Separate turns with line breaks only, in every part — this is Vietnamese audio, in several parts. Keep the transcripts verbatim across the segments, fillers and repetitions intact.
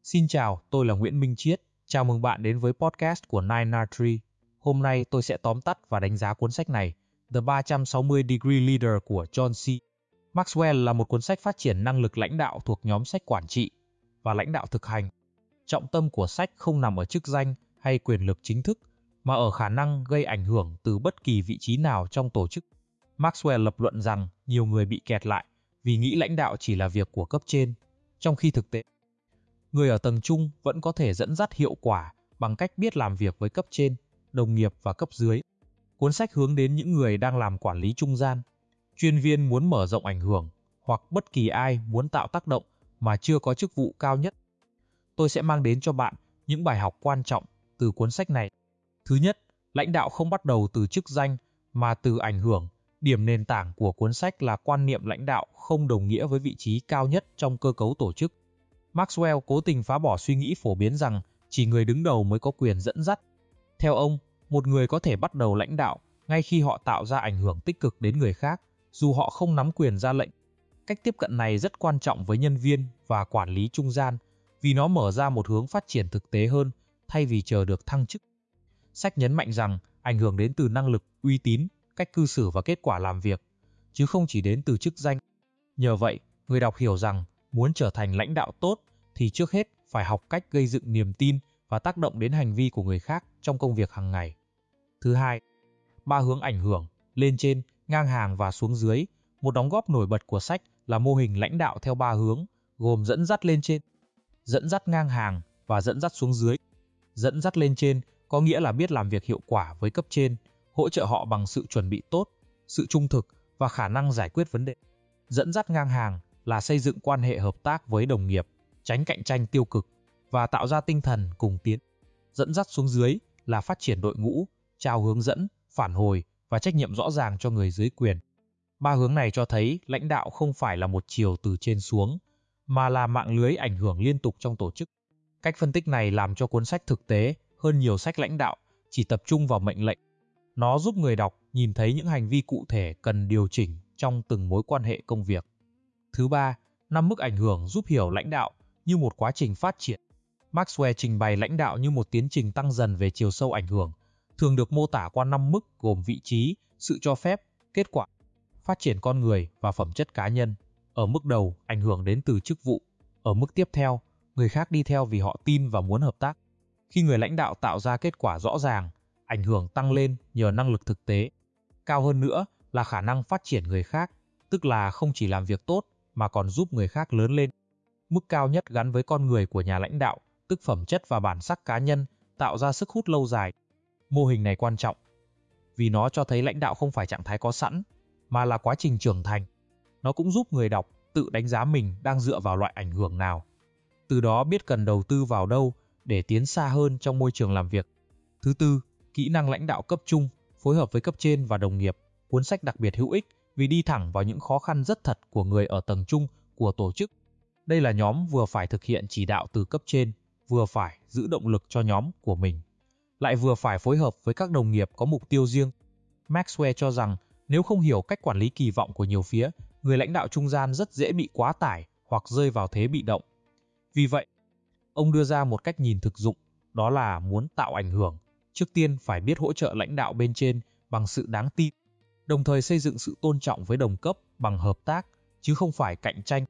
Xin chào, tôi là Nguyễn Minh Chiết. Chào mừng bạn đến với podcast của Nine R Tree. Hôm nay tôi sẽ tóm tắt và đánh giá cuốn sách này, The ba trăm sáu mươi Degree Leader của John C. Maxwell là một cuốn sách phát triển năng lực lãnh đạo thuộc nhóm sách quản trị và lãnh đạo thực hành. Trọng tâm của sách không nằm ở chức danh hay quyền lực chính thức, mà ở khả năng gây ảnh hưởng từ bất kỳ vị trí nào trong tổ chức. Maxwell lập luận rằng nhiều người bị kẹt lại vì nghĩ lãnh đạo chỉ là việc của cấp trên, trong khi thực tế, người ở tầng trung vẫn có thể dẫn dắt hiệu quả bằng cách biết làm việc với cấp trên, đồng nghiệp và cấp dưới. Cuốn sách hướng đến những người đang làm quản lý trung gian, chuyên viên muốn mở rộng ảnh hưởng, hoặc bất kỳ ai muốn tạo tác động mà chưa có chức vụ cao nhất. Tôi sẽ mang đến cho bạn những bài học quan trọng từ cuốn sách này. Thứ nhất, lãnh đạo không bắt đầu từ chức danh mà từ ảnh hưởng. Điểm nền tảng của cuốn sách là quan niệm lãnh đạo không đồng nghĩa với vị trí cao nhất trong cơ cấu tổ chức. Maxwell cố tình phá bỏ suy nghĩ phổ biến rằng chỉ người đứng đầu mới có quyền dẫn dắt. Theo ông, một người có thể bắt đầu lãnh đạo ngay khi họ tạo ra ảnh hưởng tích cực đến người khác, dù họ không nắm quyền ra lệnh. Cách tiếp cận này rất quan trọng với nhân viên và quản lý trung gian, vì nó mở ra một hướng phát triển thực tế hơn thay vì chờ được thăng chức. Sách nhấn mạnh rằng ảnh hưởng đến từ năng lực, uy tín, cách cư xử và kết quả làm việc, chứ không chỉ đến từ chức danh. Nhờ vậy, người đọc hiểu rằng muốn trở thành lãnh đạo tốt thì trước hết phải học cách gây dựng niềm tin và tác động đến hành vi của người khác trong công việc hàng ngày. Thứ hai, ba hướng ảnh hưởng, lên trên, ngang hàng và xuống dưới. Một đóng góp nổi bật của sách là mô hình lãnh đạo theo ba hướng, gồm dẫn dắt lên trên, dẫn dắt ngang hàng và dẫn dắt xuống dưới. Dẫn dắt lên trên có nghĩa là biết làm việc hiệu quả với cấp trên, hỗ trợ họ bằng sự chuẩn bị tốt, sự trung thực và khả năng giải quyết vấn đề. Dẫn dắt ngang hàng là xây dựng quan hệ hợp tác với đồng nghiệp, tránh cạnh tranh tiêu cực và tạo ra tinh thần cùng tiến. Dẫn dắt xuống dưới là phát triển đội ngũ, trao hướng dẫn, phản hồi và trách nhiệm rõ ràng cho người dưới quyền. Ba hướng này cho thấy lãnh đạo không phải là một chiều từ trên xuống, mà là mạng lưới ảnh hưởng liên tục trong tổ chức. Cách phân tích này làm cho cuốn sách thực tế hơn nhiều sách lãnh đạo chỉ tập trung vào mệnh lệnh. Nó giúp người đọc nhìn thấy những hành vi cụ thể cần điều chỉnh trong từng mối quan hệ công việc. Thứ ba, năm mức ảnh hưởng giúp hiểu lãnh đạo như một quá trình phát triển. Maxwell trình bày lãnh đạo như một tiến trình tăng dần về chiều sâu ảnh hưởng, thường được mô tả qua năm mức gồm vị trí, sự cho phép, kết quả, phát triển con người và phẩm chất cá nhân. Ở mức đầu, ảnh hưởng đến từ chức vụ. Ở mức tiếp theo, người khác đi theo vì họ tin và muốn hợp tác. Khi người lãnh đạo tạo ra kết quả rõ ràng, ảnh hưởng tăng lên nhờ năng lực thực tế. Cao hơn nữa là khả năng phát triển người khác, tức là không chỉ làm việc tốt mà còn giúp người khác lớn lên. Mức cao nhất gắn với con người của nhà lãnh đạo, tức phẩm chất và bản sắc cá nhân, tạo ra sức hút lâu dài. Mô hình này quan trọng vì nó cho thấy lãnh đạo không phải trạng thái có sẵn, mà là quá trình trưởng thành. Nó cũng giúp người đọc tự đánh giá mình đang dựa vào loại ảnh hưởng nào, từ đó biết cần đầu tư vào đâu để tiến xa hơn trong môi trường làm việc. Thứ tư, kỹ năng lãnh đạo cấp trung, phối hợp với cấp trên và đồng nghiệp. Cuốn sách đặc biệt hữu ích vì đi thẳng vào những khó khăn rất thật của người ở tầng trung của tổ chức. Đây là nhóm vừa phải thực hiện chỉ đạo từ cấp trên, vừa phải giữ động lực cho nhóm của mình, lại vừa phải phối hợp với các đồng nghiệp có mục tiêu riêng. Maxwell cho rằng nếu không hiểu cách quản lý kỳ vọng của nhiều phía, người lãnh đạo trung gian rất dễ bị quá tải hoặc rơi vào thế bị động. Vì vậy, ông đưa ra một cách nhìn thực dụng, đó là muốn tạo ảnh hưởng, trước tiên phải biết hỗ trợ lãnh đạo bên trên bằng sự đáng tin, đồng thời xây dựng sự tôn trọng với đồng cấp bằng hợp tác, chứ không phải cạnh tranh.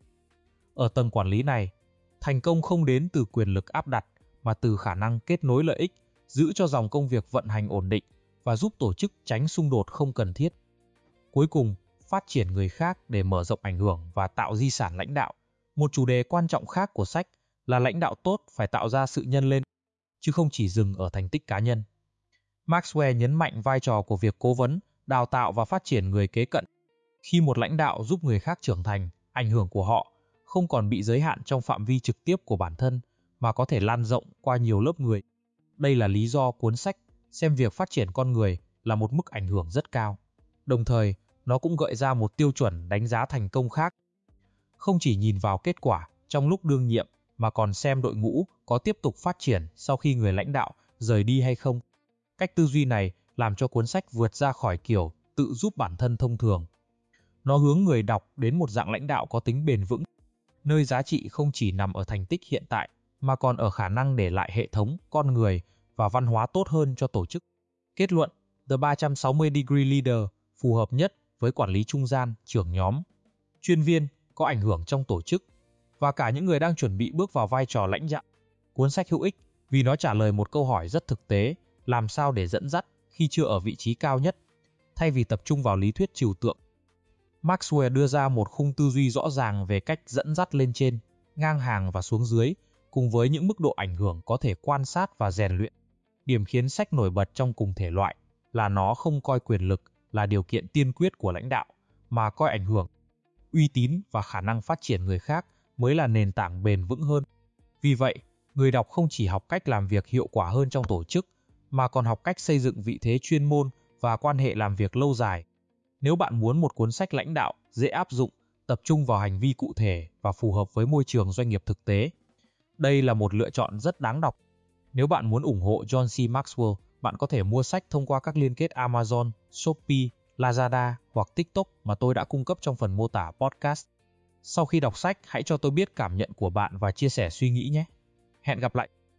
Ở tầng quản lý này, thành công không đến từ quyền lực áp đặt, mà từ khả năng kết nối lợi ích, giữ cho dòng công việc vận hành ổn định và giúp tổ chức tránh xung đột không cần thiết. Cuối cùng, phát triển người khác để mở rộng ảnh hưởng và tạo di sản lãnh đạo. Một chủ đề quan trọng khác của sách là lãnh đạo tốt phải tạo ra sự nhân lên, chứ không chỉ dừng ở thành tích cá nhân. Maxwell nhấn mạnh vai trò của việc cố vấn, đào tạo và phát triển người kế cận. Khi một lãnh đạo giúp người khác trưởng thành, ảnh hưởng của họ không còn bị giới hạn trong phạm vi trực tiếp của bản thân, mà có thể lan rộng qua nhiều lớp người. Đây là lý do cuốn sách xem việc phát triển con người là một mức ảnh hưởng rất cao. Đồng thời, nó cũng gợi ra một tiêu chuẩn đánh giá thành công khác. Không chỉ nhìn vào kết quả trong lúc đương nhiệm, mà còn xem đội ngũ có tiếp tục phát triển sau khi người lãnh đạo rời đi hay không. Cách tư duy này làm cho cuốn sách vượt ra khỏi kiểu tự giúp bản thân thông thường. Nó hướng người đọc đến một dạng lãnh đạo có tính bền vững, nơi giá trị không chỉ nằm ở thành tích hiện tại, mà còn ở khả năng để lại hệ thống, con người và văn hóa tốt hơn cho tổ chức. Kết luận, The ba trăm sáu mươi Degree Leader phù hợp nhất với quản lý trung gian, trưởng nhóm, chuyên viên có ảnh hưởng trong tổ chức và cả những người đang chuẩn bị bước vào vai trò lãnh đạo. Cuốn sách hữu ích vì nó trả lời một câu hỏi rất thực tế, làm sao để dẫn dắt khi chưa ở vị trí cao nhất, thay vì tập trung vào lý thuyết trừu tượng. Maxwell đưa ra một khung tư duy rõ ràng về cách dẫn dắt lên trên, ngang hàng và xuống dưới, cùng với những mức độ ảnh hưởng có thể quan sát và rèn luyện. Điểm khiến sách nổi bật trong cùng thể loại là nó không coi quyền lực là điều kiện tiên quyết của lãnh đạo, mà coi ảnh hưởng, uy tín và khả năng phát triển người khác mới là nền tảng bền vững hơn. Vì vậy, người đọc không chỉ học cách làm việc hiệu quả hơn trong tổ chức, mà còn học cách xây dựng vị thế chuyên môn và quan hệ làm việc lâu dài. Nếu bạn muốn một cuốn sách lãnh đạo dễ áp dụng, tập trung vào hành vi cụ thể và phù hợp với môi trường doanh nghiệp thực tế, đây là một lựa chọn rất đáng đọc. Nếu bạn muốn ủng hộ John C. Maxwell, bạn có thể mua sách thông qua các liên kết Amazon, Shopee, Lazada hoặc TikTok mà tôi đã cung cấp trong phần mô tả podcast. Sau khi đọc sách, hãy cho tôi biết cảm nhận của bạn và chia sẻ suy nghĩ nhé. Hẹn gặp lại!